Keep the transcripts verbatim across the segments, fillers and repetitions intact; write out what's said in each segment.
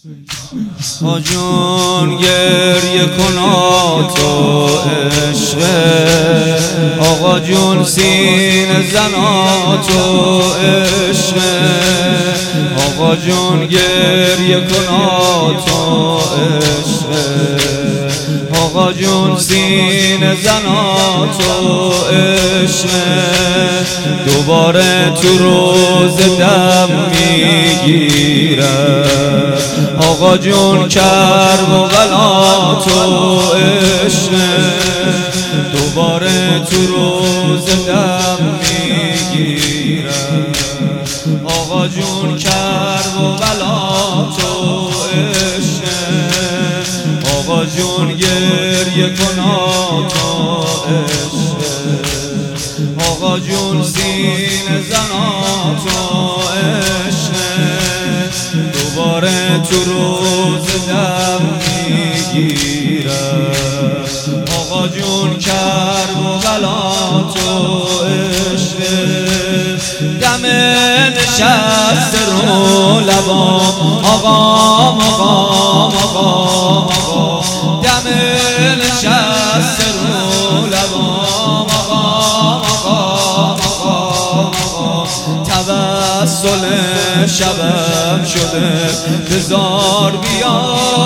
آقا جون گریه کن تو عشقه، آقا جون سینه زنا تو عشقه، آقا جون گریه کن تو عشقه، آقا جون سینه زنا تو عشقه. دوباره تو روز دم میگیره آقا جون کرب و بلا تو عشقه، دوباره تو روز دم میگیره آقا جون کرب و بلا تو عشقه، آقا جون گریه کن تو عشقه، آقا جون سینه زنا تو عشقه، دوباره تو روز دم میگیره آقا جون کرب و بلا تو عشقه. دم نشست رو لبام آقام آقام آقام آقام، دم نشست رو لبام آقام آقام آقام آقام، توسل شبم شده بزار بیا،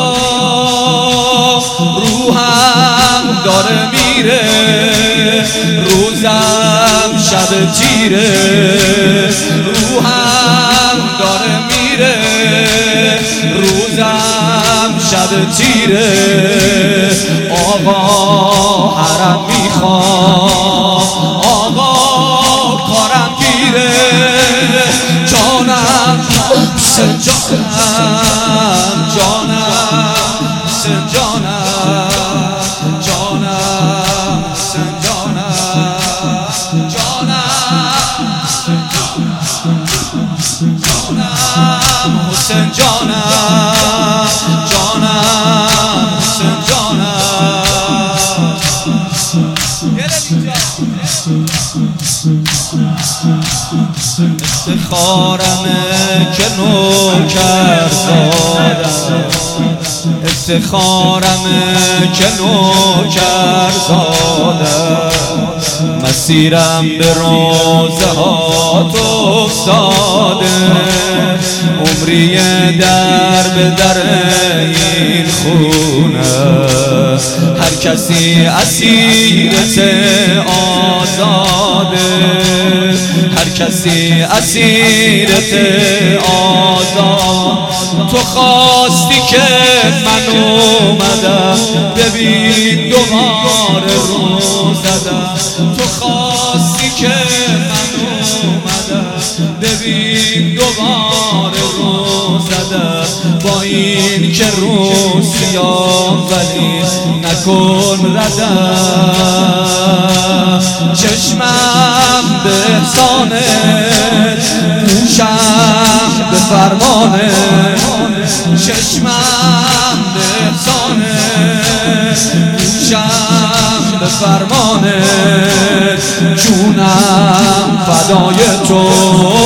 روحم داره میره روزم شب تیره، روحم داره میره روزم شب تیره، آقا حرم میخوام آقا کارم گیره، جانم سن جانم جانم سن جانم جانم سن جانم جانم جانم حسین جانم جانم حسین جانم. افتخارمه که نوکر زادم، افتخارمه که نوکر زادم، مسیرم به روزه ها تو افتاده، عمری در به در این خونه، هر کسی اسیرت آزاده، هر کسی اسیرت آزاد. تو خواستی که من اومدم ببین دوباره رو زدم، تو خواستی که من اومدم ببین دوباره رو زدم، با این که رو سیام ولی نکن ردم، چشمم به احسانت گوشم به فرمانت، چشمم به احسانت گوشم به فرمانت، جونم فدای تو